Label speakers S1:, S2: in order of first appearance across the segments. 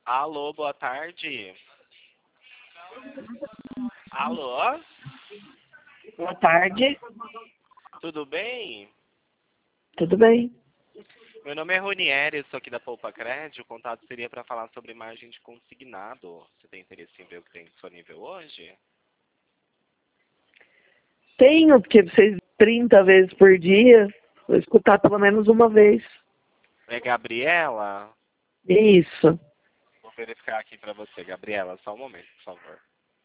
S1: Alô, boa tarde. Alô,
S2: Boa tarde,
S1: tudo bem?
S2: tudo bem?
S1: Meu nome é Ronieri, eu sou aqui da Poupa Crédito. O contato seria para falar sobre margem de consignado. Você tem interesse em ver o que tem disponível hoje?
S2: Tenho, porque vocês 30 vezes por dia, vou escutar pelo menos uma vez.
S1: É Gabriela?
S2: Isso.
S1: Vou verificar aqui para você, Gabriela. Só um momento, por favor.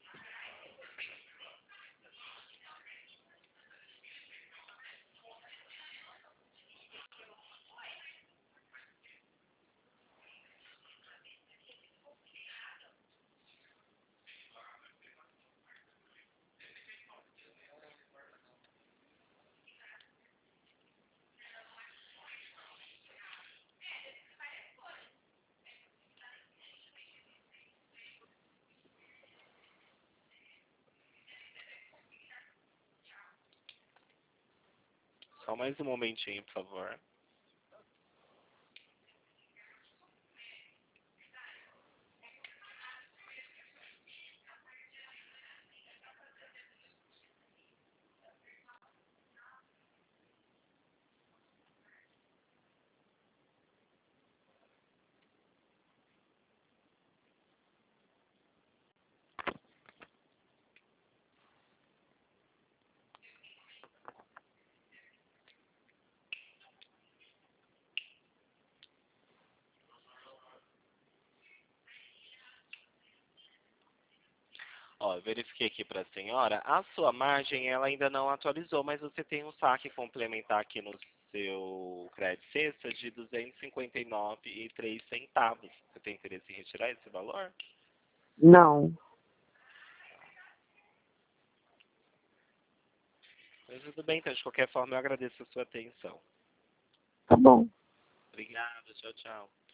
S1: Só mais um momentinho, por favor. Ó, eu verifiquei aqui para a senhora. A sua margem ela ainda não atualizou, mas você tem um saque complementar aqui no seu crédito sexta de R$ 259,03. Você tem interesse em retirar esse valor?
S2: Não.
S1: Mas tudo bem, então de qualquer forma eu agradeço a sua atenção.
S2: Tá bom.
S1: Obrigado, tchau, tchau.